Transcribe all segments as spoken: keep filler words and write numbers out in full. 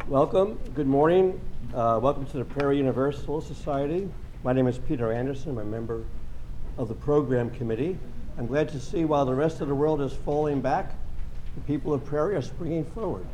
Welcome. Good morning. Uh, welcome to the Prairie Universal Society. My name is Peter Anderson. I'm a member of the program committee. I'm glad to see while the rest of the world is falling back, the people of Prairie are springing forward.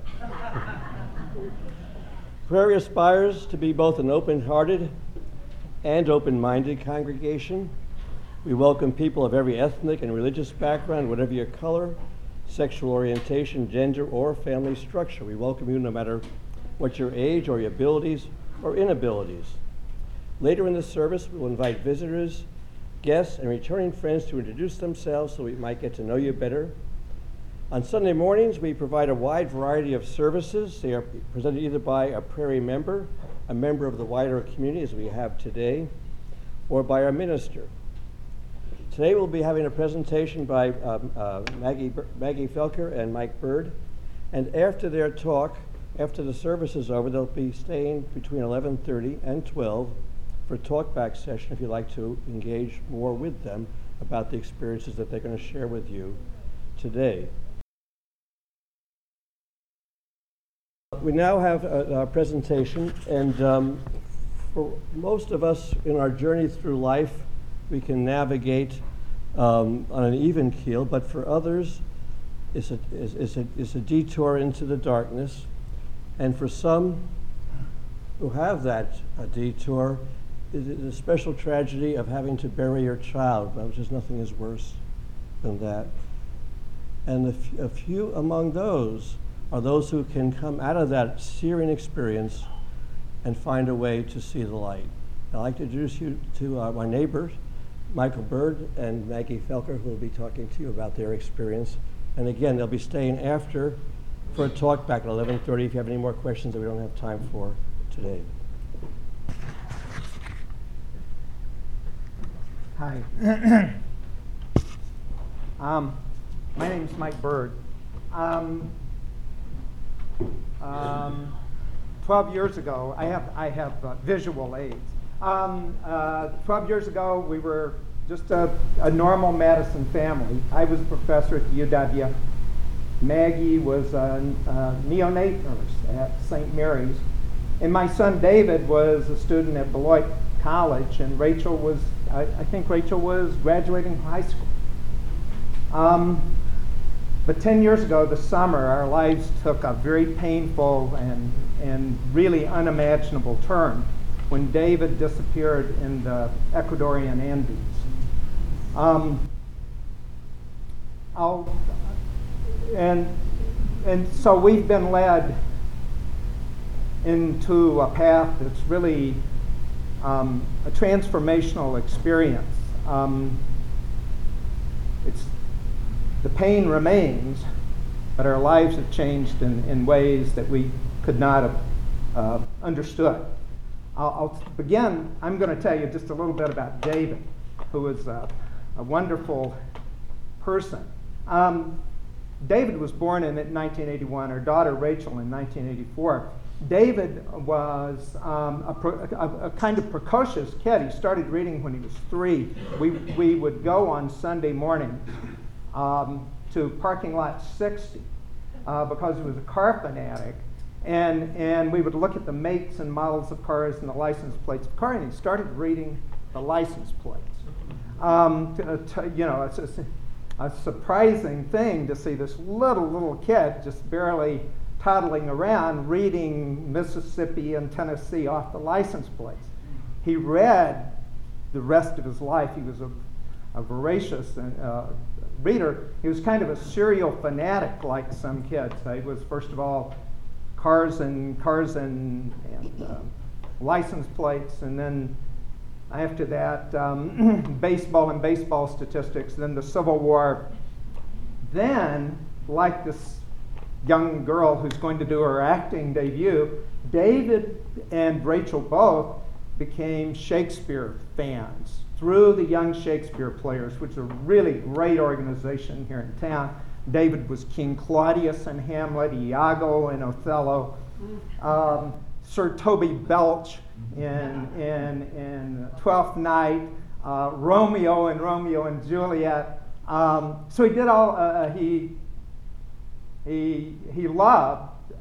Prairie aspires to be both an open-hearted and open-minded congregation. We welcome people of every ethnic and religious background, whatever your color, sexual orientation, gender, or family structure. We welcome you no matter what your age or your abilities or inabilities. Later in the service, we will invite visitors, guests, and returning friends to introduce themselves so we might get to know you better. On Sunday mornings, we provide a wide variety of services. They are presented either by a Prairie member, a member of the wider community as we have today, or by our minister. Today we'll be having a presentation by um, uh, Maggie, Maggie Felker and Mike Bird, and after their talk, after the service is over, they'll be staying between eleven thirty and twelve for a talk-back session if you'd like to engage more with them about the experiences that they're going to share with you today. We now have a, a presentation, and um, for most of us in our journey through life, we can navigate um, on an even keel, but for others, it's a, it's, it's, a, it's a detour into the darkness. And for some who have that uh, detour, it is a special tragedy of having to bury your child, which is nothing is worse than that. And a, f- a few among those are those who can come out of that searing experience and find a way to see the light. I'd like to introduce you to uh, my neighbors, Michael Bird and Maggie Felker, who will be talking to you about their experience. And again, they'll be staying after for a talk back at eleven thirty if you have any more questions that we don't have time for today. Hi. um, my name is Mike Bird. Um, um, twelve years ago, I have I have uh, visual aids. Um, uh, twelve years ago, we were just a, a normal Madison family. I was a professor at the U W. Maggie was a, a neonate nurse at Saint Mary's. And my son David was a student at Beloit College, and Rachel was, I, I think Rachel was graduating from high school. Um, but ten years ago this summer, our lives took a very painful and, and really unimaginable turn when David disappeared in the Ecuadorian Andes. Um, I'll, and, and so we've been led into a path that's really um, a transformational experience. Um, it's, the pain remains, but our lives have changed in, in ways that we could not have uh, understood. I'll, I'll begin, I'm going to tell you just a little bit about David, who is a, a wonderful person. Um, David was born in nineteen eighty-one, our daughter Rachel in nineteen eighty-four. David was um, a, pro, a, a kind of precocious kid. He started reading when he was three. We, we would go on Sunday morning um, to parking lot sixty uh, because he was a car fanatic. And, and we would look at the makes and models of cars and the license plates of cars, and he started reading the license plates. Um, to, to, you know, it's a, a surprising thing to see this little, little kid just barely toddling around reading Mississippi and Tennessee off the license plates. He read the rest of his life. He was a, a voracious uh, reader. He was kind of a serial fanatic like some kids. He was, first of all, cars and cars and, and uh, license plates, and then after that, um, baseball and baseball statistics, then the Civil War. Then, like this young girl who's going to do her acting debut, David and Rachel both became Shakespeare fans through the Young Shakespeare Players, which is a really great organization here in town. David was King Claudius in Hamlet, Iago in Othello, um, Sir Toby Belch in, in, in Twelfth Night, uh, Romeo in Romeo and Juliet. Um, so he did all, uh, he, he, he loved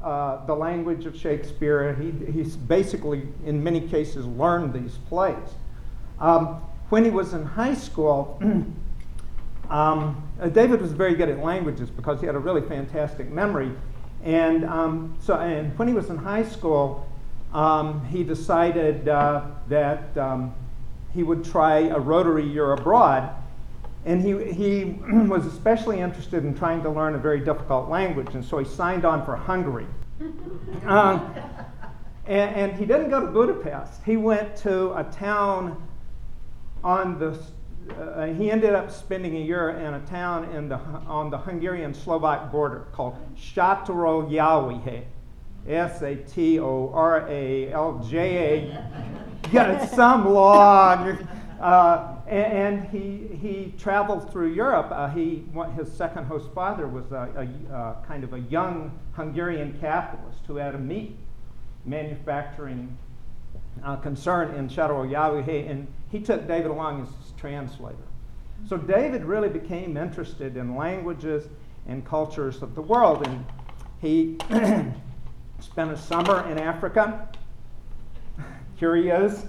uh, the language of Shakespeare. He, he's basically, in many cases, learned these plays. Um, when he was in high school, um, uh, David was very good at languages because he had a really fantastic memory. And um, so, and when he was in high school, um, he decided uh, that um, he would try a Rotary Year Abroad. And he, he was especially interested in trying to learn a very difficult language, and so he signed on for Hungary. um, and, and he didn't go to Budapest. He went to a town on the, uh, he ended up spending a year in a town in the, on the Hungarian-Slovak border called Sátoraljaújhely. S A T O R A L J A. Yeah, it's some long. Uh, and, and he he traveled through Europe. Uh, he his second host father was a, a uh, kind of a young Hungarian capitalist who had a meat manufacturing uh, concern in Sátoraljaújhely, and he took David along as his translator. So David really became interested in languages and cultures of the world, and he spent a summer in Africa. Here he is.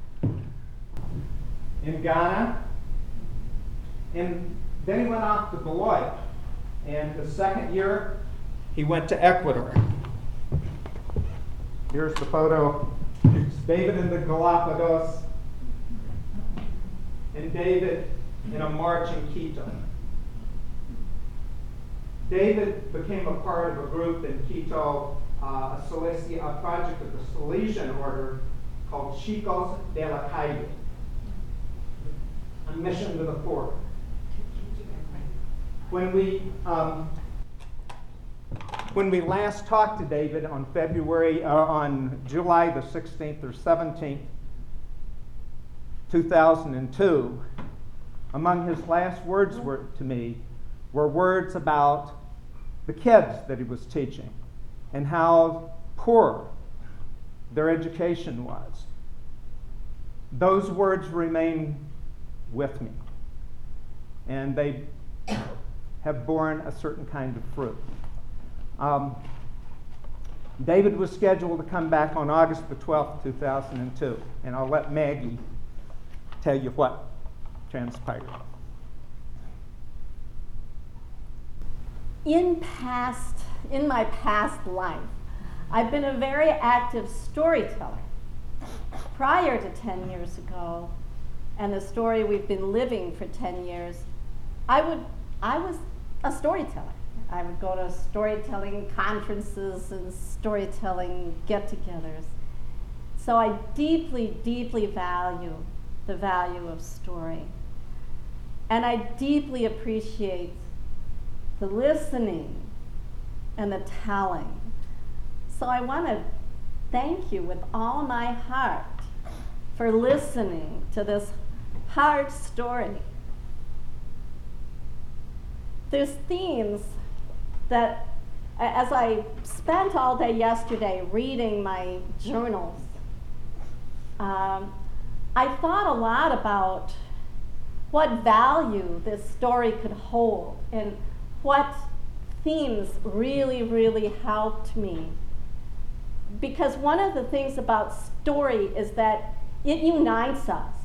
In Ghana, and then he went off to Beloit, and the second year he went to Ecuador. Here's the photo. It's David in the Galapagos, and David in a march in Quito. David became a part of a group in Quito, uh, a, Salesi- a project of the Salesian order called Chicos de la Calle. A mission to the poor. When we um, when we last talked to David on February uh, on July the sixteenth or seventeenth, two thousand two, among his last words were to me were words about the kids that he was teaching and how poor their education was. Those words remain with me, and they have borne a certain kind of fruit. Um, David was scheduled to come back on August the twelfth, two thousand two, and I'll let Maggie tell you what transpired. In past, in my past life, I've been a very active storyteller. Prior to ten years ago, and the story we've been living for ten years, I would, I was a storyteller. I would go to storytelling conferences and storytelling get-togethers. So I deeply, deeply value the value of story. And I deeply appreciate the listening and the telling. So I want to thank you with all my heart for listening to this hard story. There's themes that, as I spent all day yesterday reading my journals, um, I thought a lot about what value this story could hold and what themes really, really helped me. Because one of the things about story is that it unites us.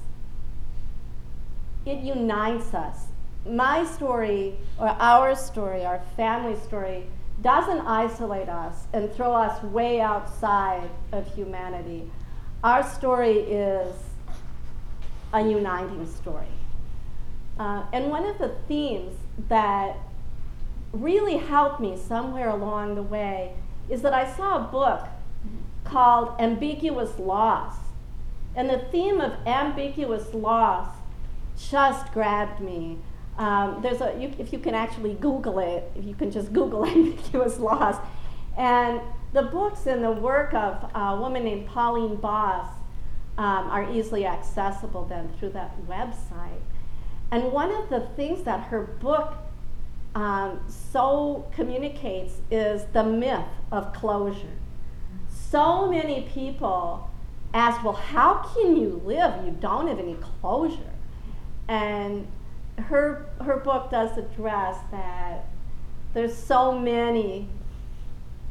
It unites us. My story, or our story, our family story, doesn't isolate us and throw us way outside of humanity. Our story is a uniting story. Uh, and one of the themes that really helped me somewhere along the way is that I saw a book called Ambiguous Loss. And the theme of ambiguous loss just grabbed me. Um, there's a, you, if you can actually Google it, if you can just Google ambiguous loss. And the books and the work of a woman named Pauline Boss um, are easily accessible then through that website. And one of the things that her book um, so communicates is the myth of closure. So many people ask, well, how can you live? You don't have any closure. And her her book does address that there's so many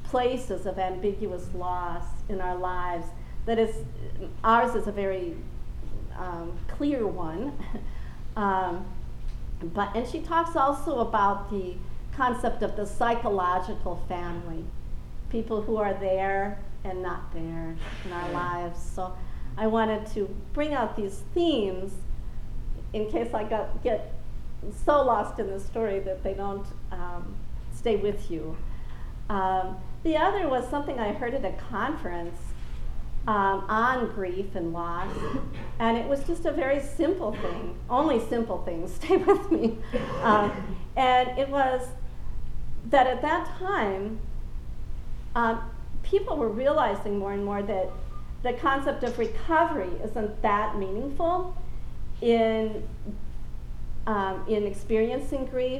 places of ambiguous loss in our lives. That is, ours is a very um, clear one. um, but and she talks also about the concept of the psychological family, people who are there and not there in our lives. So I wanted to bring out these themes in case I got, get so lost in the story that they don't um, stay with you. Um, the other was something I heard at a conference um, on grief and loss, and it was just a very simple thing, only simple things, stay with me. Um, and it was that at that time, um, people were realizing more and more that the concept of recovery isn't that meaningful in, um, in experiencing grief,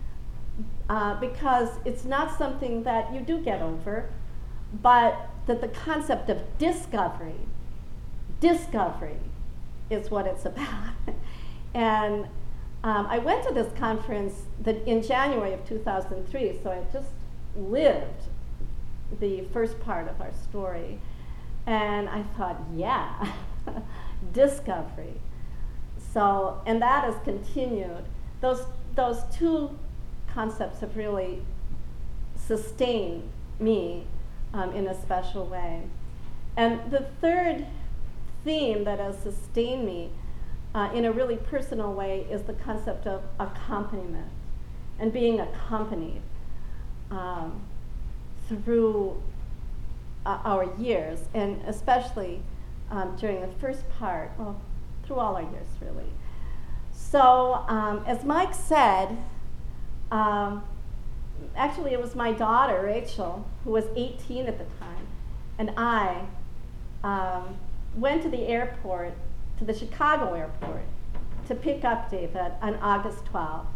uh, because it's not something that you do get over, but that the concept of discovery, discovery is what it's about. And um, I went to this conference that in January of two thousand three, so I just lived the first part of our story. And I thought, yeah, discovery. So, and that has continued. Those, those two concepts have really sustained me um, in a special way. And the third theme that has sustained me uh, in a really personal way is the concept of accompaniment and being accompanied um, through uh, our years, and especially um, during the first part, well, through all our years, really. So, um, as Mike said, um, actually it was my daughter, Rachel, who was eighteen at the time, and I um, went to the airport, to the Chicago airport, to pick up David on August twelfth.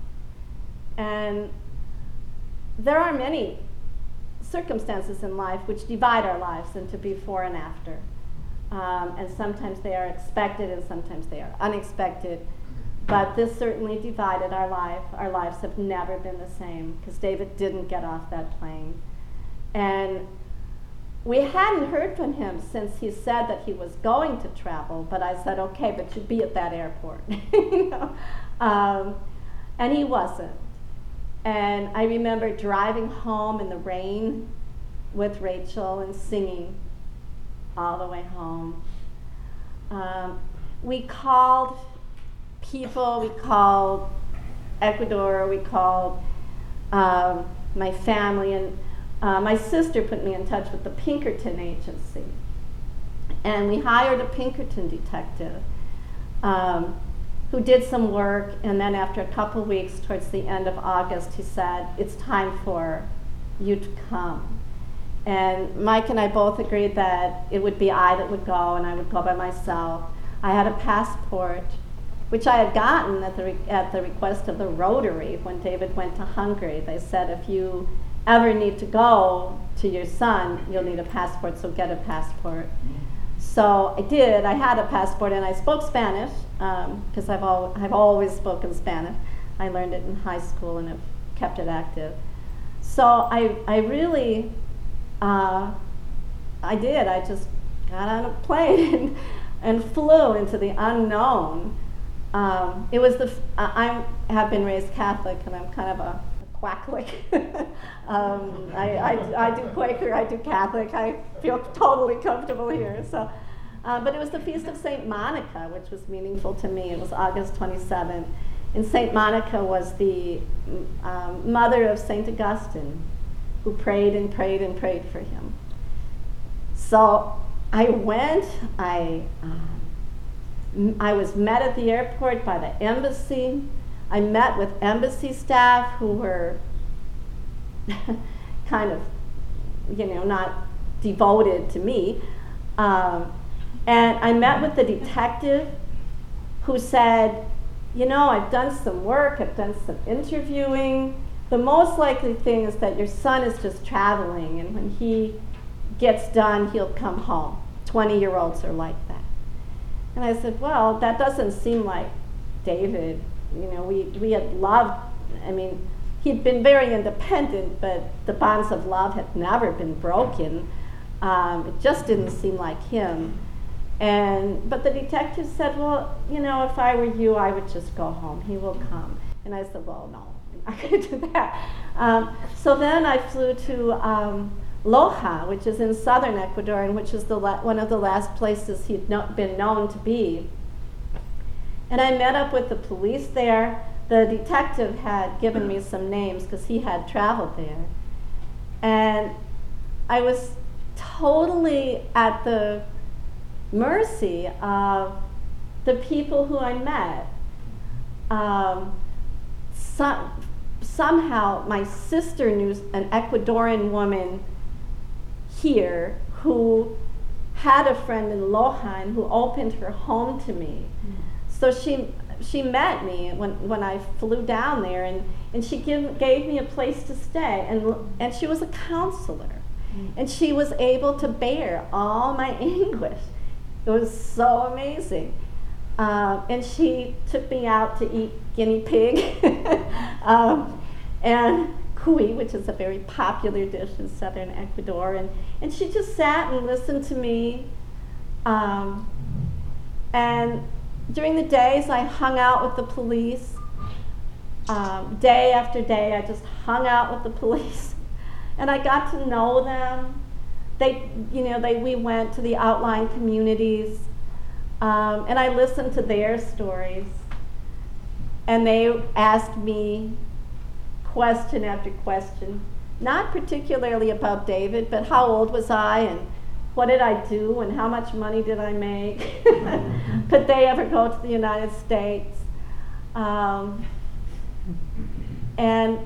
And there are many circumstances in life which divide our lives into before and after. Um, and sometimes they are expected and sometimes they are unexpected. But this certainly divided our life. Our lives have never been the same because David didn't get off that plane. And we hadn't heard from him since he said that he was going to travel, but I said, okay, but you'd be at that airport. you know? um, and he wasn't. And I remember driving home in the rain with Rachel and singing all the way home. Um, we called people, we called Ecuador, we called um, my family, and uh, my sister put me in touch with the Pinkerton Agency. And we hired a Pinkerton detective um, who did some work, and then after a couple weeks, towards the end of August, he said, it's time for you to come. And Mike and I both agreed that it would be I that would go, and I would go by myself. I had a passport, which I had gotten at the, re- at the request of the Rotary when David went to Hungary. They said, if you ever need to go to your son, you'll need a passport, so get a passport. So I did. I had a passport, and I spoke Spanish, because um, I've, al- I've always spoken Spanish. I learned it in high school and have kept it active. So I, I really, uh, I did. I just got on a plane and, and flew into the unknown. Um, it was the, f- I I'm, have been raised Catholic, and I'm kind of a Quacklic. um, I, I, I do Quaker, I do Catholic, I feel totally comfortable here. So, uh, but it was the Feast of Saint Monica, which was meaningful to me. It was August twenty-seventh. And Saint Monica was the um, mother of Saint Augustine, who prayed and prayed and prayed for him. So I went, I, um, I was met at the airport by the embassy. I met with embassy staff who were kind of, you know, not devoted to me. Um, and I met with the detective who said, you know, I've done some work, I've done some interviewing. The most likely thing is that your son is just traveling, and when he gets done, he'll come home. twenty-year-olds are like that. And I said, well, that doesn't seem like David. You know, we, we had loved, I mean, he'd been very independent, but the bonds of love had never been broken. Um, it just didn't seem like him. And but the detective said, well, you know, if I were you, I would just go home. He will come. And I said, well, no, I'm not going to do that. Um, so then I flew to um, Loja, which is in southern Ecuador, and which is the la- one of the last places he'd no- been known to be. And I met up with the police there. The detective had given me some names because he had traveled there. And I was totally at the mercy of the people who I met. Um, some, somehow my sister knew an Ecuadorian woman here who had a friend in Loja and who opened her home to me. Mm. So she she met me when, when I flew down there, and, and she give, gave me a place to stay, and and she was a counselor. Mm. And she was able to bear all my anguish. It was so amazing. Um, and she took me out to eat guinea pig um, and cuy, which is a very popular dish in southern Ecuador. And, and she just sat and listened to me. Um, and during the days, I hung out with the police. Um, day after day, I just hung out with the police. And I got to know them. They, you know, they, we went to the outlying communities, um, and I listened to their stories. And they asked me question after question, not particularly about David, but how old was I, and what did I do, and how much money did I make? Could they ever go to the United States? Um, and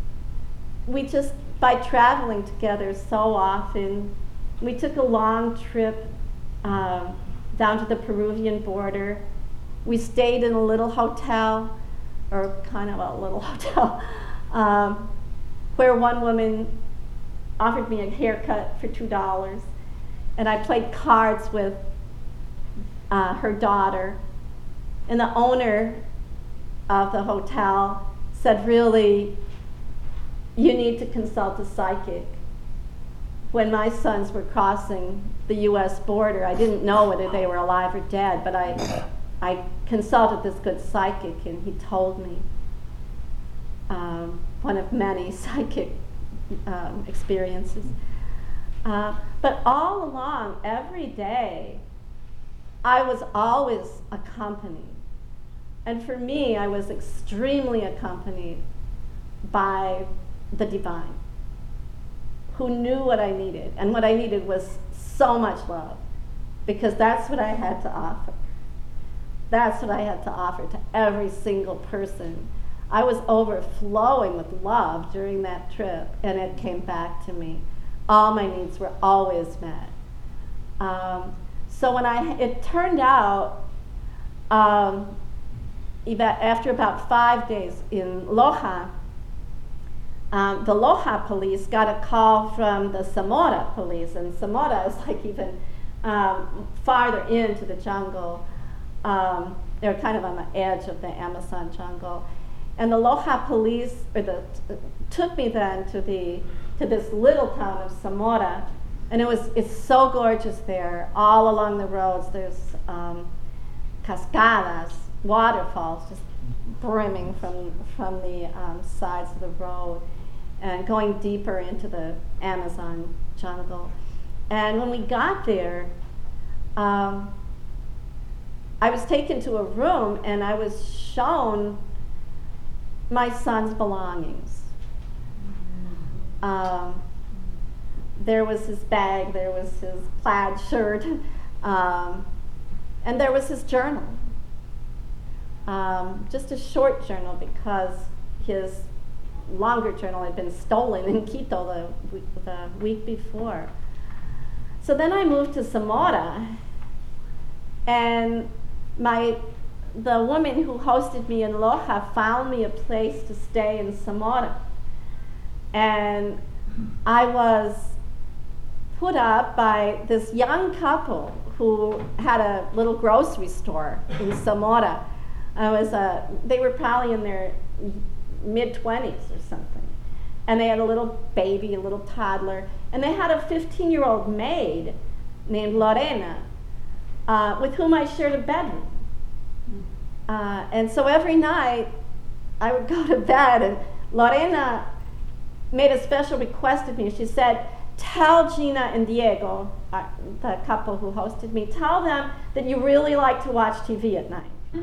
we just, by traveling together so often, we took a long trip um, down to the Peruvian border. We stayed in a little hotel, or kind of a little hotel, um, where one woman offered me a haircut for two dollars, and I played cards with uh, her daughter. And the owner of the hotel said, really, you need to consult a psychic. When my sons were crossing the U S border, I didn't know whether they were alive or dead, but I, I consulted this good psychic, and he told me, um, one of many psychic um, experiences. Uh, but all along, every day, I was always accompanied. And for me, I was extremely accompanied by the divine, who knew what I needed. And what I needed was so much love, because that's what I had to offer. That's what I had to offer to every single person. I was overflowing with love during that trip, and it came back to me. All my needs were always met. Um, so when I, it turned out, um, after about five days in Loja, Um, the Loja police got a call from the Zamora police, and Zamora is like even um, farther into the jungle. Um, they're kind of on the edge of the Amazon jungle. And the Loja police or the, t- took me then to the to this little town of Zamora, and it was it's so gorgeous there. All along the roads, there's um, cascadas, waterfalls, just brimming from from the um, sides of the road, and going deeper into the Amazon jungle. And when we got there, um, I was taken to a room, and I was shown my son's belongings. Um, there was his bag, there was his plaid shirt, um, and there was his journal. Um, just a short journal, because his longer journal had been stolen in Quito the week, the week before. So then I moved to Zamora, and my the woman who hosted me in Loja found me a place to stay in Zamora. And I was put up by this young couple who had a little grocery store in Zamora. I was, uh, they were probably in their mid-twenties or something. And they had a little baby, a little toddler, and they had a fifteen-year-old maid named Lorena, uh, with whom I shared a bedroom. Uh, and so every night, I would go to bed, and Lorena made a special request of me. She said, tell Gina and Diego, uh, the couple who hosted me, tell them that you really like to watch T V at night. uh,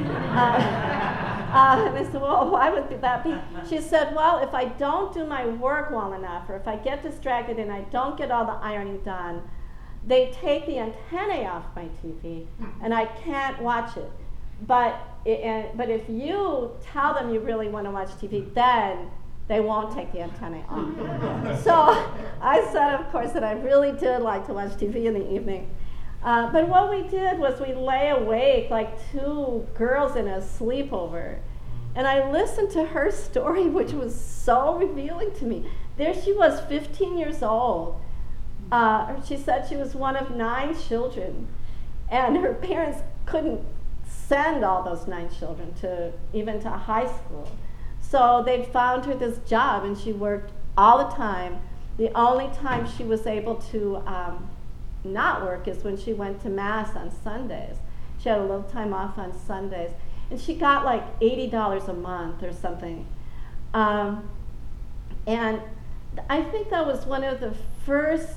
uh, and I said, well, why would that be? She said, well, if I don't do my work well enough, or if I get distracted and I don't get all the ironing done, they take the antennae off my T V, and I can't watch it. But, it, and, but if you tell them you really want to watch T V, then they won't take the antennae off. So I said, of course, that I really did like to watch T V in the evening. Uh, but what we did was we lay awake like two girls in a sleepover. And I listened to her story, which was so revealing to me. There she was, fifteen years old. Uh, she said she was one of nine children. And her parents couldn't send all those nine children to even to high school. So they found her this job, and she worked all the time. The only time she was able to um, not work is when she went to Mass on Sundays. She had a little time off on Sundays. And she got like eighty dollars a month or something. Um, and I think that was one of the first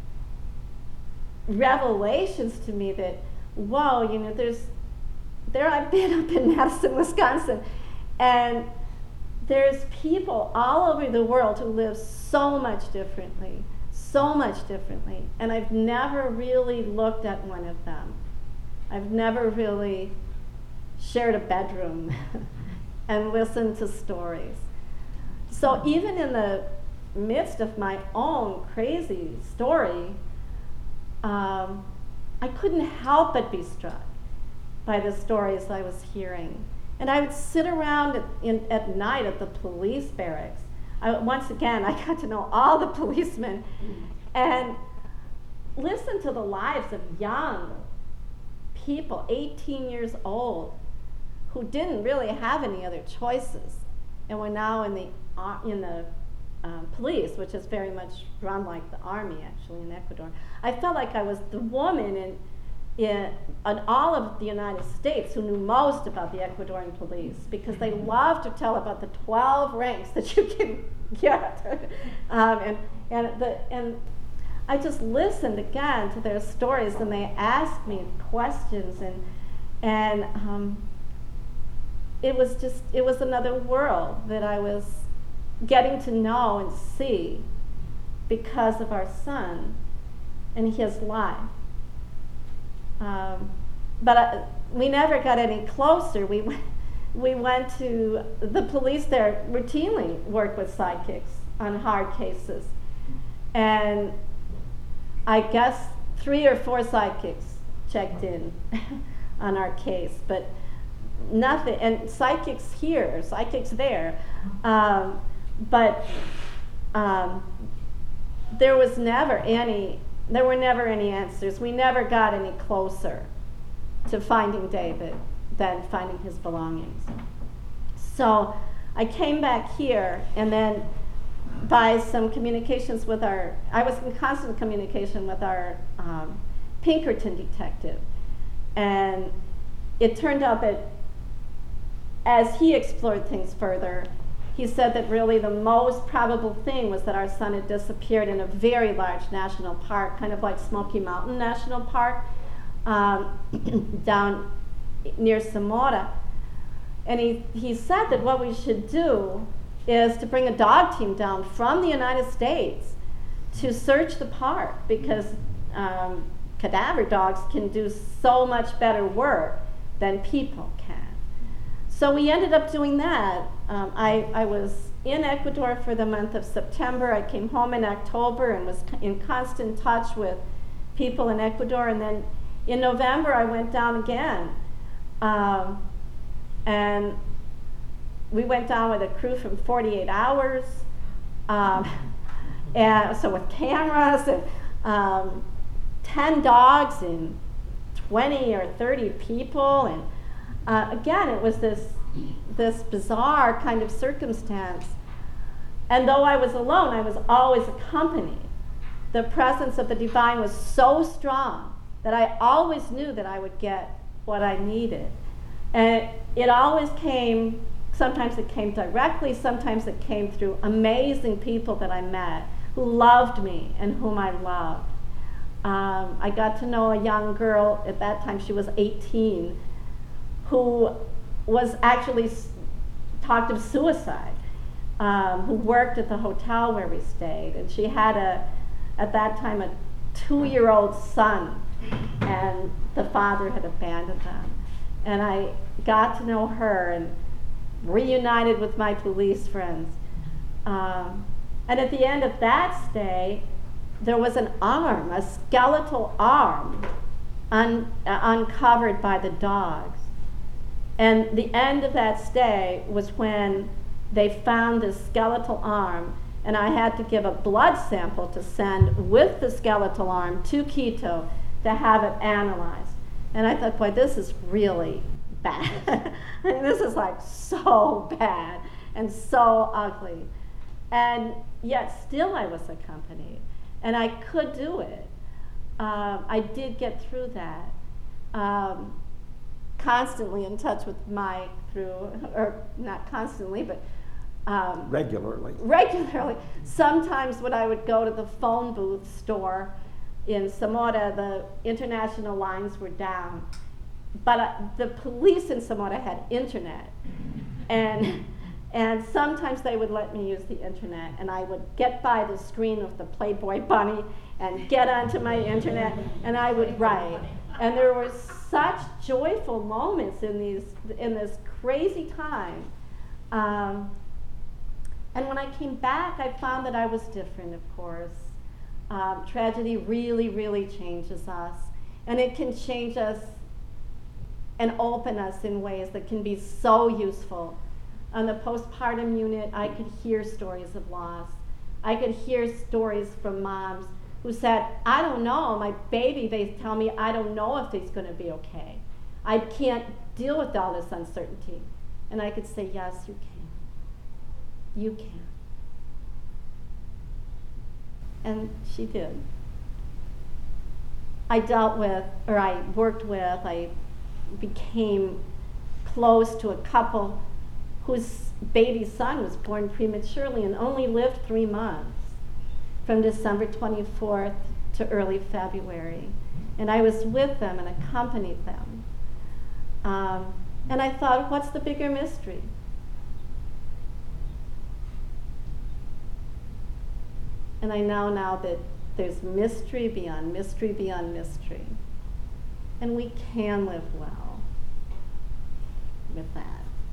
revelations to me that, whoa, you know, there's, there I've been up in Madison, Wisconsin, and there's people all over the world who live so much differently, so much differently, and I've never really looked at one of them. I've never really shared a bedroom and listened to stories. So even in the midst of my own crazy story, um, I couldn't help but be struck by the stories I was hearing. And I would sit around at, in, at night at the police barracks. I, once again, I got to know all the policemen and listen to the lives of young people, eighteen years old, who didn't really have any other choices, and were now in the uh, in the um, police, which is very much run like the army, actually, in Ecuador. I felt like I was the woman in, in, in all of the United States who knew most about the Ecuadorian police, because they love to tell about the twelve ranks that you can get. um, and, and, the, and I just listened again to their stories, and they asked me questions, and, and um, it was just, it was another world that I was getting to know and see because of our son and his life. Um, but I, we never got any closer. We went, we went to, the police there routinely work with psychics on hard cases. And I guess three or four psychics checked in on our case, but nothing, and psychics here, psychics there, um, but um, there was never any, there were never any answers. We never got any closer to finding David than finding his belongings. So I came back here, and then by some communications with our, I was in constant communication with our um, Pinkerton detective, and it turned out that as he explored things further, he said that really the most probable thing was that our son had disappeared in a very large national park, kind of like Smoky Mountain National Park, um, down near Zamora. And he, he said that what we should do is to bring a dog team down from the United States to search the park, because um, cadaver dogs can do so much better work than people can. So we ended up doing that. Um, I, I was in Ecuador for the month of September. I came home in October and was in constant touch with people in Ecuador. And then in November, I went down again. Um, and we went down with a crew from forty-eight hours. Um, and so with cameras and um, ten dogs and twenty or thirty people. And Uh, again, it was this this bizarre kind of circumstance. And though I was alone, I was always accompanied. The presence of the divine was so strong that I always knew that I would get what I needed. And it, it always came, sometimes it came directly, sometimes it came through amazing people that I met who loved me and whom I loved. Um, I got to know a young girl, at that time she was eighteen, who was actually s- talked of suicide, um, who worked at the hotel where we stayed. And she had, a, at that time, a two-year-old son, and the father had abandoned them. And I got to know her and reunited with my police friends. Um, and at the end of that stay, there was an arm, a skeletal arm, un, uh, uncovered by the dogs. And the end of that stay was when they found this skeletal arm, and I had to give a blood sample to send with the skeletal arm to Quito to have it analyzed. And I thought, boy, this is really bad. I mean, this is like so bad and so ugly. And yet still I was accompanied. And I could do it. Um, I did get through that. Um, constantly in touch with Mike through, or not constantly, but um, Regularly. regularly. Sometimes when I would go to the phone booth store in Zamora, the international lines were down. But uh, the police in Zamora had internet. And And sometimes they would let me use the internet, and I would get by the screen of the Playboy bunny and get onto my internet, and I would write. And there were such joyful moments in these in this crazy time. Um, and when I came back, I found that I was different, of course. Um, tragedy really, really changes us, and it can change us and open us in ways that can be so useful. On the postpartum unit, I could hear stories of loss. I could hear stories from moms who said, I don't know, my baby, they tell me, I don't know if he's going to be okay. I can't deal with all this uncertainty. And I could say, yes, you can. You can. And she did. I dealt with, or I worked with, I became close to a couple whose baby son was born prematurely and only lived three months, from December twenty-fourth to early February. And I was with them and accompanied them. Um, and I thought, what's the bigger mystery? And I know now that there's mystery beyond mystery beyond mystery. And we can live well with that.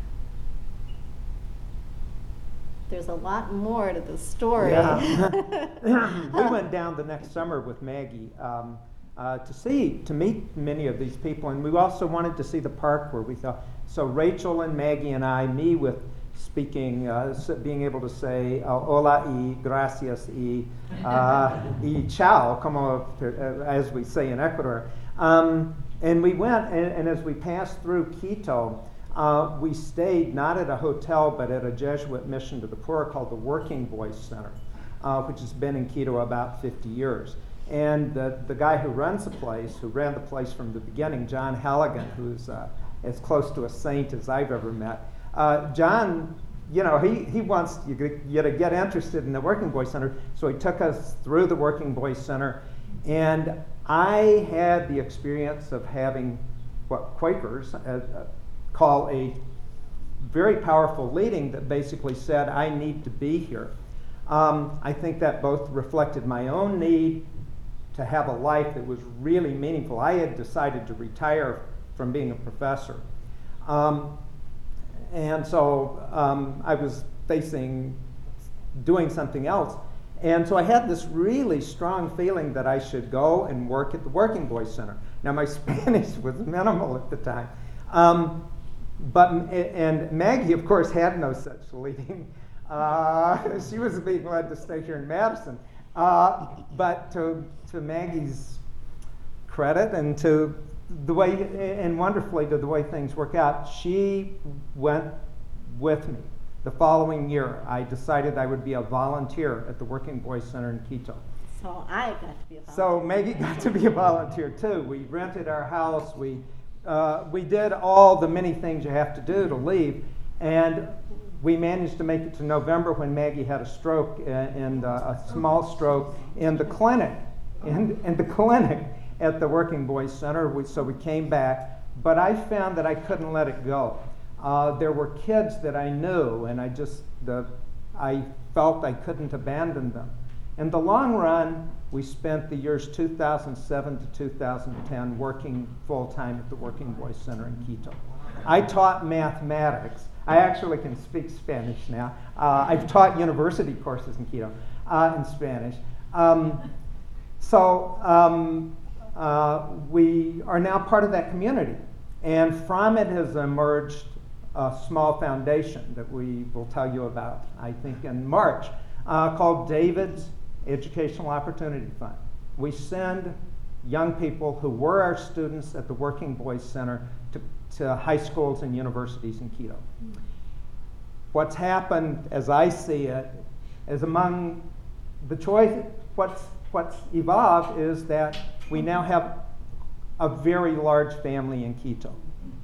There's a lot more to the story. Yeah. We went down the next summer with Maggie um, uh, to see, to meet many of these people, and we also wanted to see the park where we thought. So Rachel and Maggie and I, me with speaking, uh, being able to say uh, hola y gracias y, uh, y ciao, como uh, as we say in Ecuador. Um, and we went, and, and as we passed through Quito, Uh, we stayed not at a hotel, but at a Jesuit mission to the poor called the Working Boys Center, uh, which has been in Quito about fifty years. And the, the guy who runs the place, who ran the place from the beginning, John Halligan, who's uh, as close to a saint as I've ever met, uh, John, you know, he, he wants you to, you to get interested in the Working Boys Center, so he took us through the Working Boys Center, and I had the experience of having what Quakers, uh, uh, call a very powerful leading that basically said, I need to be here. Um, I think that both reflected my own need to have a life that was really meaningful. I had decided to retire from being a professor. Um, and so um, I was facing doing something else. And so I had this really strong feeling that I should go and work at the Working Boys Center. Now my Spanish was minimal at the time. Um, But, and Maggie, of course, had no such leading. Uh, she was being led to stay here in Madison. Uh, but to, to Maggie's credit and to the way, and wonderfully to the way things work out, she went with me. The following year, I decided I would be a volunteer at the Working Boys Center in Quito. So I got to be a volunteer. So Maggie got to be a volunteer too. We rented our house. We uh, we did all the many things you have to do to leave, and we managed to make it to November when Maggie had a stroke, uh, and uh, a small stroke in the clinic, in, in the clinic at the Working Boys Center. We, so we came back, but I found that I couldn't let it go. Uh, there were kids that I knew, and I just the I felt I couldn't abandon them. In the long run, we spent the years two thousand seven to two thousand ten working full-time at the Working Boys Center in Quito. I taught mathematics. I actually can speak Spanish now. Uh, I've taught university courses in Quito uh, in Spanish. Um, so um, uh, we are now part of that community. And from it has emerged a small foundation that we will tell you about, I think, in March, uh, called David's Educational Opportunity Fund. We send young people who were our students at the Working Boys Center to, to high schools and universities in Quito. What's happened, as I see it, is among the choice, what's, what's evolved is that we now have a very large family in Quito.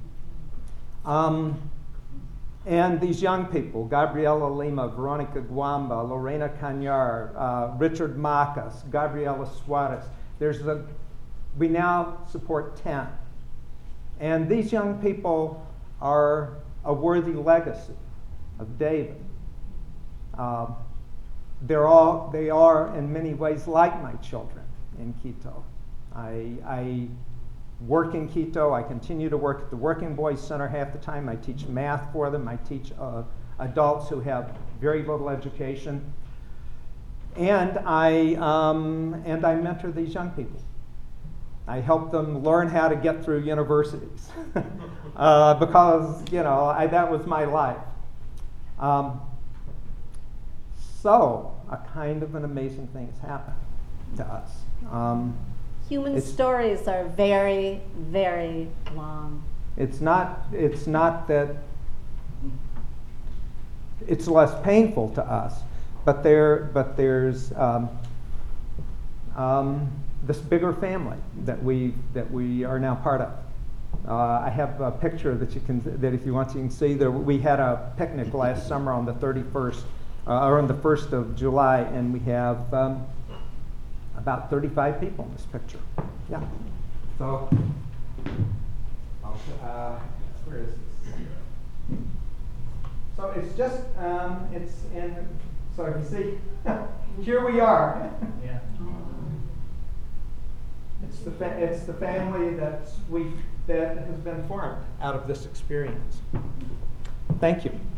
Um, And these young people, Gabriela Lima, Veronica Guamba, Lorena Cañar, uh, Richard Macas, Gabriela Suarez, there's a, we now support ten. And these young people are a worthy legacy of David. Uh, they're all, they are in many ways like my children in Quito. I, I work in Quito. I continue to work at the Working Boys Center half the time. I teach math for them. I teach uh, adults who have very little education. And I, um, and I mentor these young people. I help them learn how to get through universities uh, because, you know, I, that was my life. Um, so, a kind of an amazing thing has happened to us. Um, Human It's- stories are very, very long. It's not, it's not that it's less painful to us, but there, but there's um, um, this bigger family that we that we are now part of. Uh, I have a picture that you can that if you want you can see. There, we had a picnic last summer on the thirty-first, uh, or on the first of July, and we have um, about thirty-five people in this picture. Yeah. So, I'll, uh, where is this? So it's just, um, it's in, so you see, here we are. Yeah. It's the, fa- it's the family that we, that has been formed out of this experience. Thank you.